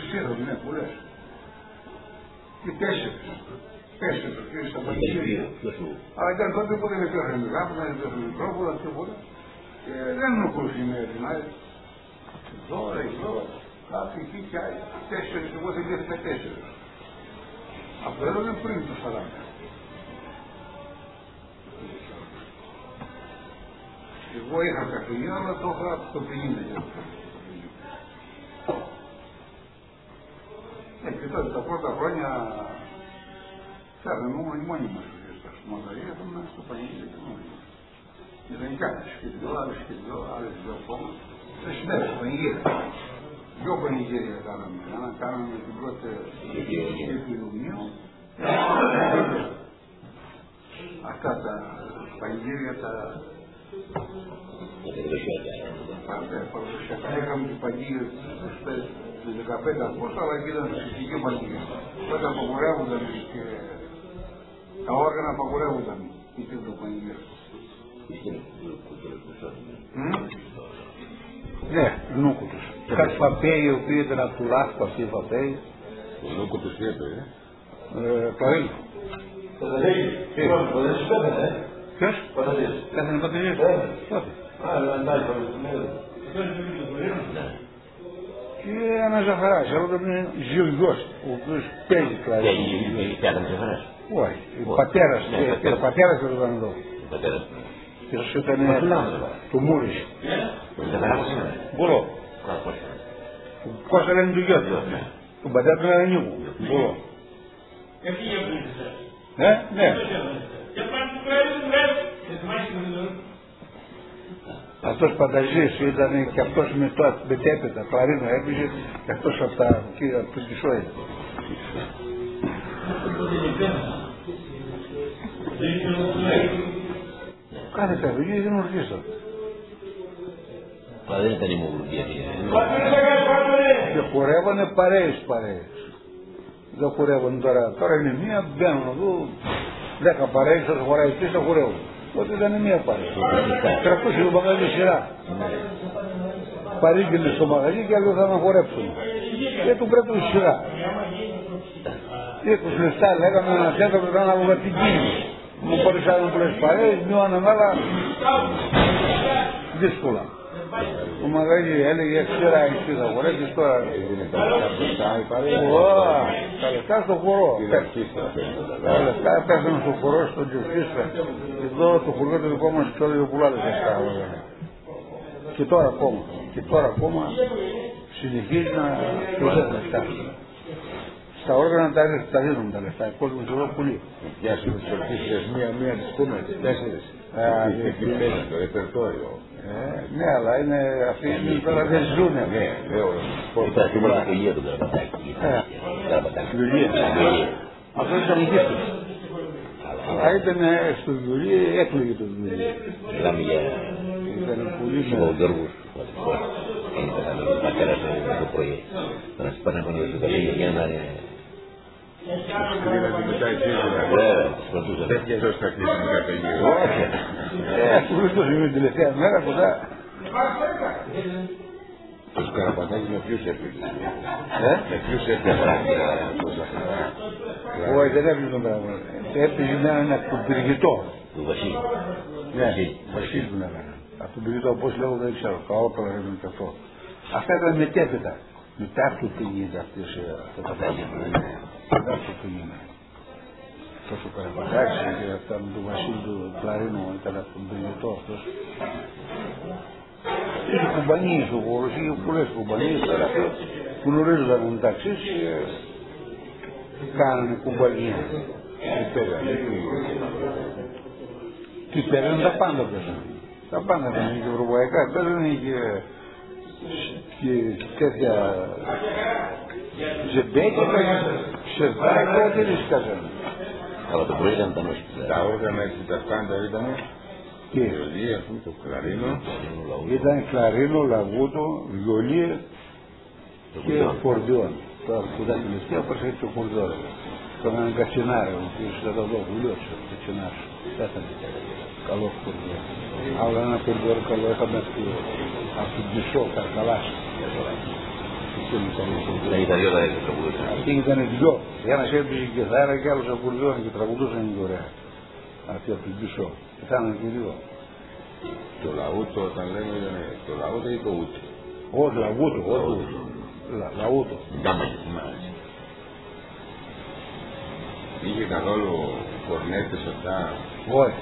Ξέρω, ναι, πολλές. Και 4 και στα πανηγύρια. Αλλά ήταν τότε που δεν υπήρχαν μικρόφωνα, δεν υπήρχαν μικρόφωνα, τίποτα. Και δεν μου ακούσουν η μέρη την άλλη. Εδώ, κάποιοι εκεί και άλλοι. 4, εγώ δεν είχα 4. Αυτό έλεγε πριν το 40. Εγώ είχα καφενείο, αλλά το είχα από το 50. Και τότε τα πρώτα χρόνια φτιάχναμε μόνοι μας στα μαγαζιά, ήμουν στο πανηγύρι και μόνοι μας. Δεν κάτι σχεδιό, άλλες δυο ακόμα. Δεν συνέβη στο πανηγύρι. Δυο πανηγύρια κάναμε. Ένα κάναμε την πρώτη επιλογίου. Αυτά τα πανηγύρια τα παραδοσιακά είχαμε την πανηγύρια του 15 Αυγούστου, αλλά και ήταν φυσική πανηγύρια. Τότε απαγορεύονταν και τα όργανα απαγορεύονταν η τύπου πανηγύρια. Ναι, νούκου τους. Κάτι παπέι, οι οποίοι ήταν από του λάθου αυτοί οι παπέι. Ο νούκου τους τι έπαιρε? Παρέλ. Ποδές πέθανε, Ποιος? Ποδές. Πέθανε πατρίδες. Πότε? Εντάξει, ποδές. Και ένας Ζαχαράς, αλλά ήταν Ζηλγός, ο οποίος παίζει κλαρίνο. Πέθανε Ζαχαράς. Όχι, ο πατέρας δεν ήταν εδώ. Και όσο ήταν του Μούρης. Μπορώ. Κώστα λένε του γιο του. Τον πατέρα του λένε Νίκου. Μπορώ. Ναι. Αυτός Πανταζής ήταν και αυτός με τέπετα, κλαρίνο έπαιζε και αυτός από τον Κισόη. Κάθε παιδί είναι ορκίστο. Αλλά δεν ήταν η μογουργία. Και χορεύανε παρέες. Δεν χορεύανε τώρα είναι μία, μπαίνουν εδώ 10 παρέες, όσο χωράει πίσω χορεύουν. Τότε ήταν μία παρέα. Κρατούσε το μαγαζί σειρά. Παρήγγειλε στο μαγαζί και άλλο θα να χορέψουν. Και του πρέπει σειρά. 20 λεπτά λέγαμε ένα τέταρτο να βγάλουμε την κίνηση. Μου παρουσιάζουν πολλές παρέες, μειώναν άλλα δύσκολα. Ο μαγαζί έλεγε ξέρα εσύ θα χορέψεις τώρα. Είναι τα λεφτά μπροστά η παρέα. Τα λεφτά στο χορό. Τα λεφτά πέφτουν στο χορό, στον Τζοφίστα. Εδώ το χωριό το δικό μας και όλοι πουλάδες λεφτά. Και τώρα ακόμα συνεχίζει να προσθέτει λεφτά. Στα όργανα τα δίνουν τα λεφτά, οι κόσμοι εδώ πολύ. Πιάσουμε τις ορκίστρες μία τις πούμε, τις 4. Τι παίζουν το ρεπερτόριο. Ναι, αλλά είναι αυτοί τώρα δεν ζουνε. Ναι, Ήταν στην πρωτοβουλία του Καραπατάκη. Αυτό ήταν γύφτος. Αλλά ήταν στο βιβλίο, έκλαιγε το βιβλίο. Μιλάμε για Σιμοντόργους. Είναι ο πατέρας το πρωί. Να σου πάνε από το καφέ για να είναι... Κρύβεται μετά εσύ Σκοτούσαν. δεν πιέζω στα κλειστικά πεγγύρω. Όχι. Αυτό δεν το σημαίνει την τελευταία μέρα κοντά. Το Καραπατάκη με ποιους έπαιζε? Με ποιους έπαιζε το Ζαχαρά? Όχι, δεν έπαιζε τον Καραπατάκη. Έπαιζε με έναν ακουμπηργητό. Του Βασίλη. Ναι, Βασίλη που λέγανε. Ακουμπηργητό, πώς λέγω δεν ξέρω. Καόπλα λέγανε και αυτό. Αυτά ήταν μετέπειτα. Μετά του πήγαινε αυτές τα πράγματα. Μετά του πήγαινε. Τόσο ο Καραπατάκης και αυτά με τον Βασίλη του Κλαρίνου ήταν ακουμπηργητό αυτός. Είχε κουμπανίες ο χώρος, είχε πολλές κουμπανίες, τώρα γνωρίζονταν μεταξύ και κάνανε κουμπανία. Τι παίρνουν τα πάντα παίρνουν. Τα πάντα παίρνουν και ευρωπαϊκά, παίρνουν και τέτοια ζεμπέκια, σερβάκια, ό,τι δεν σκάζανε. Αλλά το πρωί ήταν τα νόση. Τα όργανα έτσι τα πάντα ήταν Τι? βιολί, ας πούμε, το κλαρίνο. Ήταν κλαρίνο, λαγούτο, βιολί και φορδιόν. Τώρα που ήταν τελευταία προσέχει το φορδιόν. Τον έναν κατσινάριο, ο οποίος ήταν εδώ βουλιός, ο κατσινάριος. Πέθανε. Καλό φορδιόν. Άλλο ένα φορδιόν καλό είχαμε από την Πισό, Καρκαλάς. Τα ήταν δυο τα έτσι τραγουδούσαν. Αυτοί ήταν δυο. Ένας έπαιζε και θάρα και άλλος ακουρδιόν και τραγουδούσαν και ωραία. Αυτοί από την πίσω. Ήταν και δύο. Το λαούτο όταν λέμε το λαούτο ή το ούτο. Όχι, λαούτο. Λαούτο. Μάλιστα. Είχε καθόλου κορνέτες αυτά. Όχι.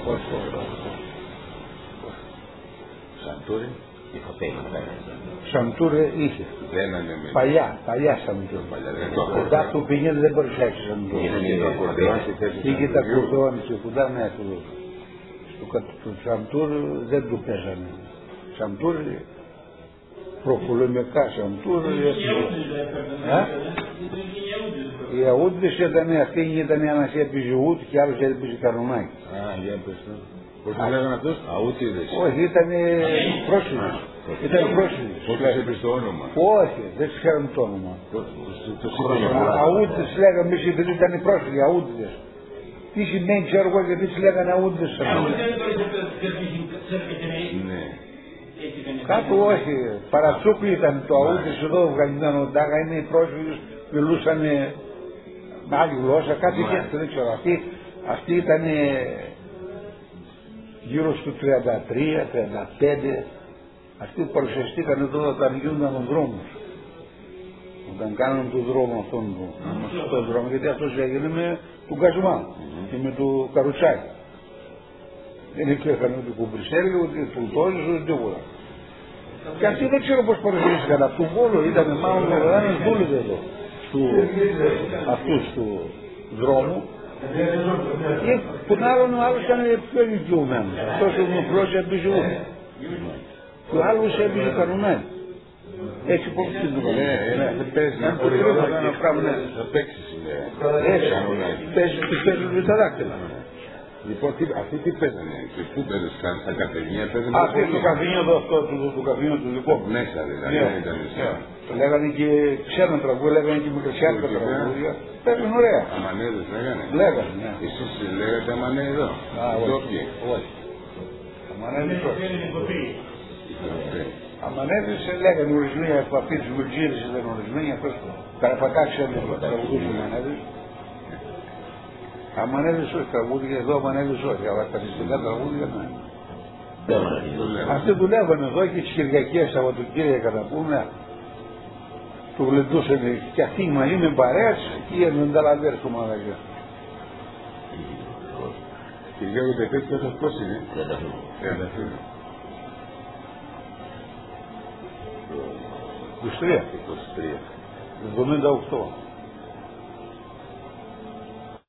Σαντούρι, η φωτέιμα να κάνει. Σαντούρε είχε. Δένανε με... Παλιά σαντούρε. Μετά του πηγαίνει δεν μπορεί να έχει σαντούρε. Είχε τα κουρδόνια και κοντά μέσα του. Το σαντούρ δεν του παίζανε. Σαντούρ, προπολεμικά σαντούρ. Οι αούτιδες ήταν αυτοί, ήταν ένας έπαιζε ούτ και άλλος έπαιζε κανονάκι. Α, για πες το. Πώς το λέγανε αυτός, αούτιδες. Όχι, ήταν πρόσφυγες. Πώς τους έπαιζε το όνομα. Όχι, δεν ξέραμε το όνομα. Το σύμπανε. Αούτιδες λέγαμε εμείς επειδή ήταν πρόσφυγες, αούτιδες. Τι σημαίνει ξέρω εγώ γιατί τους λέγανε αούτιδες. Ναι. Κάτω όχι, παρατσούκλι ήταν το αούτιδες εδώ Αφγανιστάν, Τάγα είναι οι πρόσφυγες, μιλούσαν με άλλη γλώσσα, κάτι τέτοιο δεν ξέρω. Αυτοί ήταν γύρω στο 33-35, αυτοί που παρουσιαστήκαν εδώ όταν γίνονταν τον δρόμο. Όταν κάνανε τον δρόμο αυτόν τον δρόμο, γιατί αυτός έγινε με τον Κασμά και με τον Καρουτσάκη. Δεν υπήρχαν ούτε κουμπρισέλη, ούτε τουλτόζες, ούτε τίποτα. Και αυτοί δεν ξέρω πώς παρουσιάστηκαν. Από τον Βόλο ήταν μάλλον ένας δούλευε εδώ. Αυτούς του δρόμου. Και τον άλλον ο άλλος ήταν πιο ηλικιωμένος. Αυτός ο νουφλός έπαιζε ούτε. Και ο άλλος έπαιζε κανονάκι. Έτσι πως την του Δεν παίζει να μπορεί να παίξεις. Παίζουν με τα δάκτυλα. Λοιπόν, αυτοί τι παίζανε, πού παίζανε, στα καφενεία παίζανε. Αυτό το καφενείο εδώ, αυτό το καφενείο του λοιπόν. Μέσα δηλαδή, δεν ήταν μέσα. Λέγανε και ξένα τραγούδια, λέγανε και μικρασιάτικα τραγούδια. Παίζουν ωραία. Αμανέδες λέγανε. Λέγανε, ναι. Εσείς λέγατε αμανέδες εδώ. Όχι. Αμανέδες όχι. Αμανέδες λέγανε ορισμένοι από αυτοί τους Μουρτζίδες ήταν ορισμένοι, αυτός Καραπακάκης έλεγε τραγουδούσαν αμανέδες. Αμανέδες όχι τραγούδια, εδώ αμανέδες όχι, αλλά τα φυσικά τραγούδια ναι. Αυτοί δουλεύανε εδώ και τις Κυριακές, Σαββατοκύριακα να πούμε, του γλεντούσαν και αυτοί μαζί με παρέας και με τα λαδέρες του μαλακιά. Κυριακό τέτοιο πώς είναι. 23. 78.